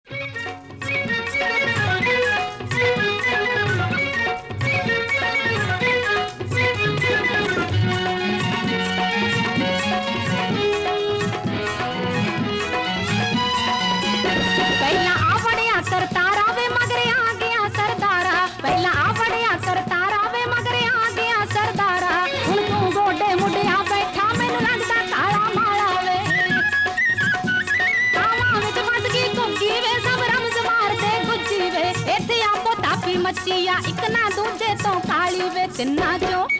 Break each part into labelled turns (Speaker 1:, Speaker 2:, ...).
Speaker 1: ਮੱਚੀਆ ਇੱਕ ਨਾ ਦੂਜੇ ਤੋਂ ਕਾਲੀ ਵੇ ਤਿੰਨਾਂ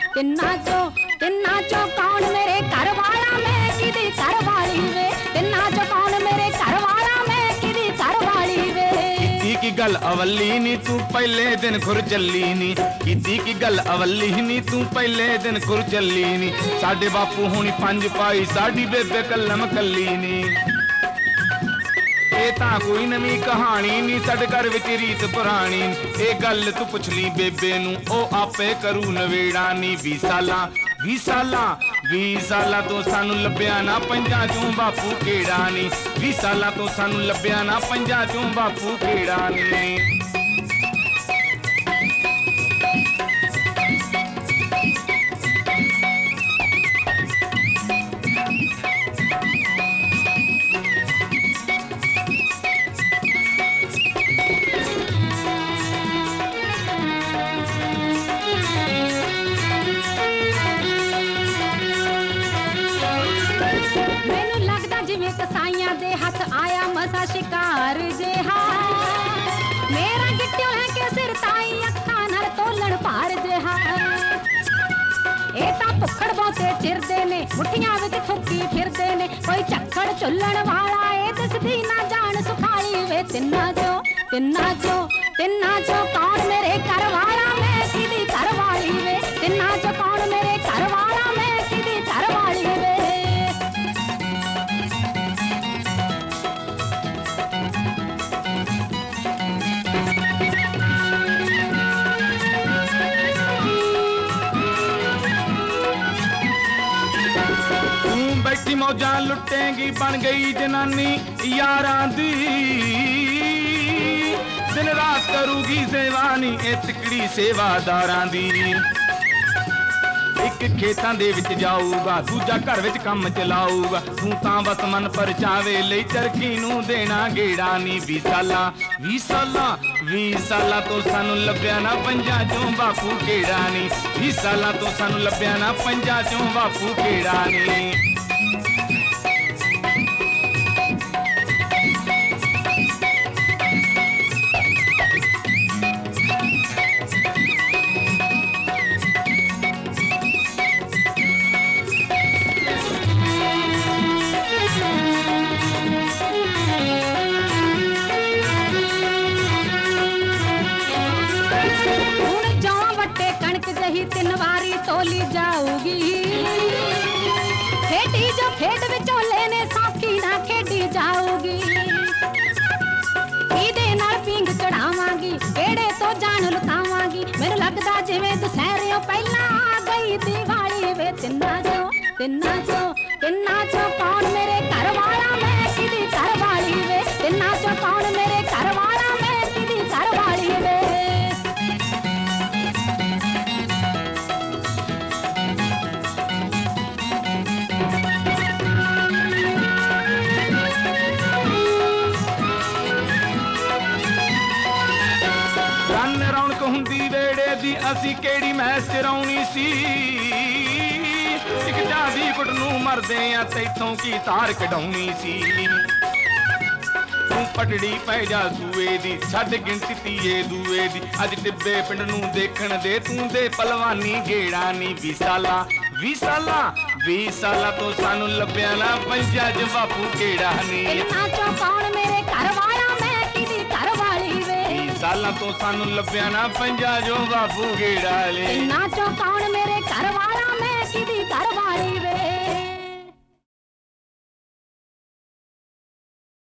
Speaker 1: ਚੋਂ ਕੌਣ ਮੇਰੇ ਘਰ ਵਾਲਾ ਮੈਂ ਕਿਹਦੀ ਘਰ ਵਾਲੀ ਵੇ ਤਿੰਨਾਂ ਚੋਂ ਕੌਣ ਮੇਰੇ ਘਰ ਵਾਲਾ ਮੈਂ ਕਿਹਦੀ ਘਰ ਵਾਲੀ ਵੇ
Speaker 2: ਕੀਤੀ ਕੀ ਗੱਲ ਅਵੱਲੀ ਨੀ ਤੂੰ ਪਹਿਲੇ ਦਿਨ ਖੁਰ ਚੱਲੀ ਨੀ ਕੀਤੀ ਕੀ ਗੱਲ ਅਵੱਲੀ ਨੀ ਤੂੰ ਪਹਿਲੇ ਦਿਨ ਖੁਰ ਚੱਲੀ ਨੀ ਸਾਡੇ ਬਾਪੂ ਹੋਣੀ ਪੰਜ ਪਾਈ ਸਾਡੀ ਬੇਬੇ ਕਲਮ ਕੱਲੀ ਨੀ ਇਹ ਤਾਂ ਕੋਈ ਨਵੀਂ ਕਹਾਣੀ ਨਹੀਂ ਸਾਡੇ ਘਰ ਵਿੱਚ ਰੀਤ ਪੁਰਾਣੀ ਇਹ ਗੱਲ ਤੂੰ ਪੁੱਛ ਲਈ ਬੇਬੇ ਨੂੰ ਉਹ ਆਪੇ ਕਰੂ ਨਵੇੜਾ ਨੀ 20 ਸਾਲਾਂ ਤੋਂ ਸਾਨੂੰ ਲੱਭਿਆ ਨਾ ਪੰਜਾਂ ਚੋਂ ਬਾਪੂ ਕਿਹੜਾ ਨੀ 20 ਸਾਲਾਂ ਤੋਂ ਸਾਨੂੰ ਲੱਭਿਆ ਨਾ ਪੰਜਾਂ ਚੋਂ ਬਾਪੂ ਕਿਹੜਾ ਨੀ
Speaker 1: ਕਸਾਈਆਂ ਦੇ ਹੱਥ ਆਇਆ ਮਸਾ ਸ਼ਿਕਾਰ ਜਿਹਾ ਮੇਰਾ ਗਿੱਟਿਓ ਲੈ ਕੇ ਸਿਰ ਤਾਈ ਅੱਖਾਂ ਨਾਲ ਤੋਲਣ ਭਾਰ ਜਿਹਾ ਇਹ ਤਾਂ ਭੁੱਖੜ ਬਹੁਤੇ ਚਿਰਦੇ ਨੇ ਮੁੱਠੀਆਂ ਵਿੱਚ ਥੁੱਕੀ ਫਿਰਦੇ ਨੇ ਕੋਈ ਝੱਖੜ ਝੁੱਲਣ ਵਾਲਾ ਇਹ ਦਿਸਦੀ ਨਾ ਜਾਣ ਸੁਖਾਲੀ ਵੇ ਤਿੰਨਾਂ ਚੋਂ ਕੌਣ ਮੇਰੇ ਘਰ ਵਾਲਾ ਮੈਂ ਕਿਹਦੀ ਘਰ ਵਾਲੀ ਵੇ ਤਿੰਨਾਂ ਚੋਂ ਕੌਣ ਮੇਰੇ ਘਰ ਵਾਲਾ ਮੈਂ ਕਿਹਦੀ ਘਰ ਵਾਲੀ ਵੇ
Speaker 2: ਬੈਠੀ ਮੌਜਾਂ ਲੁੱਟੇਗੀ ਬਣ ਗਈ ਜਨਾਨੀ ਯਾਰਾਂ ਦੀ ਦਿਨ ਰਾਤ ਕਰੂਗੀ ਸੇਵਾ ਨੀ ਇਹ ਤਿਕੜੀ ਸੇਵਾਦਾਰਾਂ ਦੀ ਇੱਕ ਖੇਤਾਂ ਦੇ ਵਿੱਚ ਜਾਊਗਾ ਦੂਜਾ ਘਰ ਵਿੱਚ ਕੰਮ ਚਲਾਊਗਾ ਤੂੰ ਤਾਂ ਬਸ ਮਨ ਪਰਚਾਵੇ ਲਈ ਚਰਖੀ ਨੂੰ ਦੇਣਾ ਗੇੜਾ ਨੀ 20 ਸਾਲਾਂ ਤੋਂ ਸਾਨੂੰ ਲੱਭਿਆ ਨਾ ਪੰਜਾਂ ਚੋਂ ਬਾਪੂ ਕਿਹੜਾ ਨੀ 20 ਸਾਲਾਂ ਤੋਂ ਸਾਨੂੰ ਲੱਭਿਆ ਨਾ ਪੰਜਾਂ ਚੋਂ ਬਾਪੂ ਕਿਹੜਾ ਨੀ
Speaker 1: ਤਿੰਨ ਵਾਰੀ ਤੋਲੀ ਜਾਊਗੀ ਖੇਡੀ ਜੋ ਖੇਡ ਵਿਚੋਲੇ ਨੇ ਸੌਖੀ ਨਾ ਖੇਡੀ ਜਾਊਗੀ ਇਹਦੇ ਨਾਲ ਪਿੰਗ ਚੜਾਵਾਂਗੀ ਕਿਹੜੇ ਤੋਂ ਜਾਨ ਲੁਕਾਵਾਂਗੀ ਮੈਨੂੰ ਲੱਗਦਾ ਜਿਵੇਂ ਦੁਸਹਿਰਿਓਂ ਪਹਿਲਾਂ ਆ ਗਈ ਦੀਵਾਲੀ ਵੇ ਤਿੰਨਾਂ ਚੋਂ ਕੌਣ ਮੇਰੇ ਘਰ ਵਾਲਾ ਮੈਂ ਕਿਹਦੀ ਘਰ ਵਾਲੀ ਵੇ ਤਿੰਨਾਂ ਚੋਂ ਕੌਣ ਮੇਰੇ ਘਰ ਵਾਲਾ ਮੈਂ ਕਿਹਦੀ ਘਰ ਵਾਲੀ ਵੇ
Speaker 2: ਰੌਣਕ ਹੁੰਦੀ ਵੇੜੇ ਦੀ ਅਸੀਂ ਕਿਹੜੀ ਮਹਿਸ ਚਰਾਉਣੀ ਸੀ ਇੱਕ ਜਾਦੀ ਕੁੱਟ ਨੂੰ ਮਰਦੇ ਆ ਤੈਥੋਂ ਕੀ ਤਾਰ ਕਢਾਉਣੀ ਸੀ ਤੂੰ ਪਟੜੀ ਪੈ ਜਾ ਸੂਏ ਦੀ ਛੱਡ ਗਿਣਤੀ ਤੀਏ ਦੂਏ ਦੀ ਅੱਜ ਟਿੱਬੇ ਪਿੰਡ ਨੂੰ ਦੇਖਣ ਦੇ ਤੂੰ ਦੇ ਪਲਵਾਨੀ ਗੇੜਾ ਨੀ 20 ਸਾਲਾਂ ਤੋਂ ਸਾਨੂੰ ਲੱਭਿਆ ਨਾ ਪੰਜਾਂ ਚ ਬਾਪੂ ਕਿਹੜਾ ਨੀ
Speaker 1: ਤਿੰਨਾਂ ਚੋਂ ਕੌਣ ਮੇਰੇ ਘਰ ਵਾਲਾ ਮੈਂ ਕਿਹਦੀ ਘਰ ਵਾਲੀ ਵੇ
Speaker 2: 20 ਸਾਲਾਂ ਤੋਂ ਸਾਨੂੰ ਲੱਭਿਆ ਨਾ ਪੰਜਾਂ ਚੋਂ ਬਾਪੂ ਕਿਹੜਾ ਨੀ
Speaker 1: ਤਿੰਨਾਂ ਚੋਂ ਕੌਣ ਮੇਰੇ ਘਰ ਵਾਲਾ ਮੈਂ ਕਿਹਦੀ ਘਰ ਵਾਲੀ ਵੇ